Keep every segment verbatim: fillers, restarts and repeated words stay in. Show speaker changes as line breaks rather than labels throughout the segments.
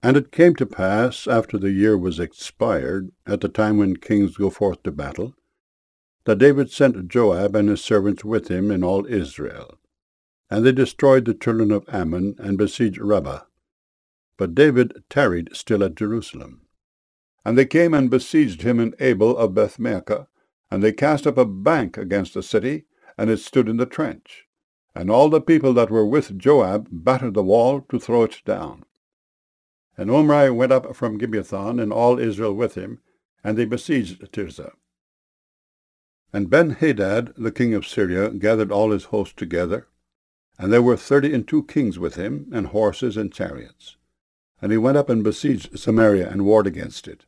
And it came to pass, after the year was expired, at the time when kings go forth to battle, that David sent Joab and his servants with him in all Israel. And they destroyed the children of Ammon, and besieged Rabbah. But David tarried still at Jerusalem. And they came and besieged him in Abel of Bethmaachah, and they cast up a bank against the city, and it stood in the trench. And all the people that were with Joab battered the wall to throw it down. And Omri went up from Gibbethon, and all Israel with him, and they besieged Tirzah. And Ben-Hadad, the king of Syria, gathered all his host together, and there were thirty and two kings with him, and horses and chariots. And he went up and besieged Samaria, and warred against it.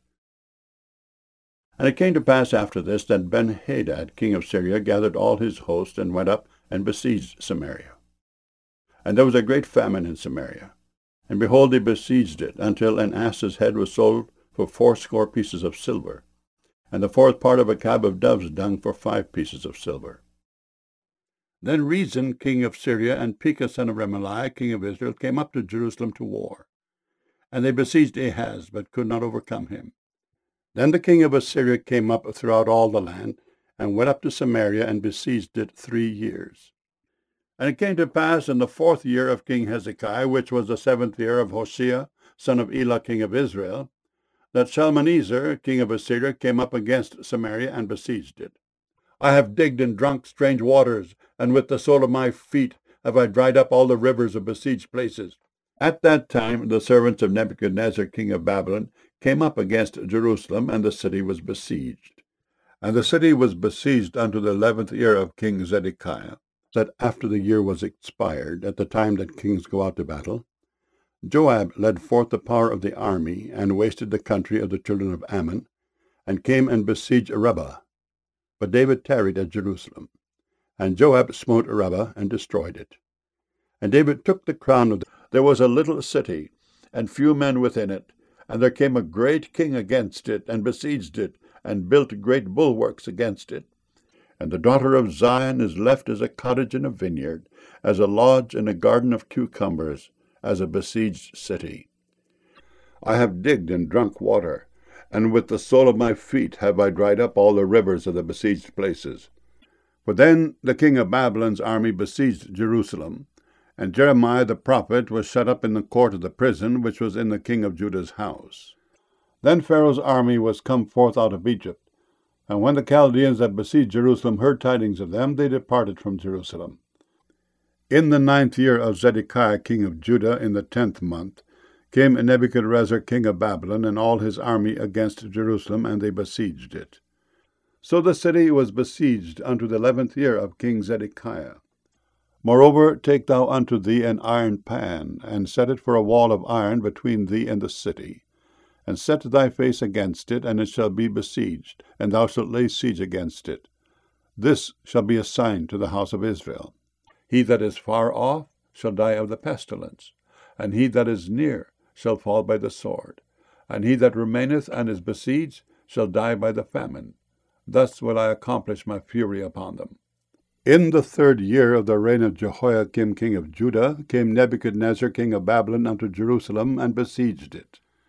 And it came to pass after this, that Ben-Hadad, king of Syria, gathered all his host, and went up and besieged Samaria. And there was a great famine in Samaria. And behold, they besieged it, until an ass's head was sold for fourscore pieces of silver, and the fourth part of a cab of dove's dung for five pieces of silver. Then Rezin, king of Syria, and Pekah, son of Remaliah, king of Israel, came up to Jerusalem to war. And they besieged Ahaz, but could not overcome him. Then the king of Assyria came up throughout all the land, and went up to Samaria, and besieged it three years. And it came to pass in the fourth year of King Hezekiah, which was the seventh year of Hoshea, son of Elah, king of Israel, that Shalmaneser, king of Assyria, came up against Samaria and besieged it. I have digged and drunk strange waters, and with the sole of my feet have I dried up all the rivers of besieged places. At that time the servants of Nebuchadnezzar, king of Babylon, came up against Jerusalem, and the city was besieged. And the city was besieged unto the eleventh year of King Zedekiah, that after the year was expired, at the time that kings go out to battle, Joab led forth the power of the army, and wasted the country of the children of Ammon, and came and besieged Rabbah. But David tarried at Jerusalem. And Joab smote Rabbah, and destroyed it. And David took the crown of the... There was a little city, and few men within it, and there came a great king against it, and besieged it, and built great bulwarks against it. And the daughter of Zion is left as a cottage in a vineyard, as a lodge in a garden of cucumbers, as a besieged city. I have digged and drunk water, and with the sole of my feet have I dried up all the rivers of the besieged places. For then the king of Babylon's army besieged Jerusalem, and Jeremiah the prophet was shut up in the court of the prison which was in the king of Judah's house. Then Pharaoh's army was come forth out of Egypt, and when the Chaldeans that besieged Jerusalem heard tidings of them, they departed from Jerusalem. In the ninth year of Zedekiah king of Judah, in the tenth month, came Nebuchadrezzar king of Babylon and all his army against Jerusalem, and they besieged it. So the city was besieged unto the eleventh year of King Zedekiah. Moreover, take thou unto thee an iron pan, and set it for a wall of iron between thee and the city, and set thy face against it, and it shall be besieged, and thou shalt lay siege against it. This shall be a sign to the house of Israel. He that is far off shall die of the pestilence, and he that is near shall fall by the sword, and he that remaineth and is besieged shall die by the famine. Thus will I accomplish my fury upon them. In the third year of the reign of Jehoiakim king of Judah came Nebuchadnezzar king of Babylon unto Jerusalem, and besieged it.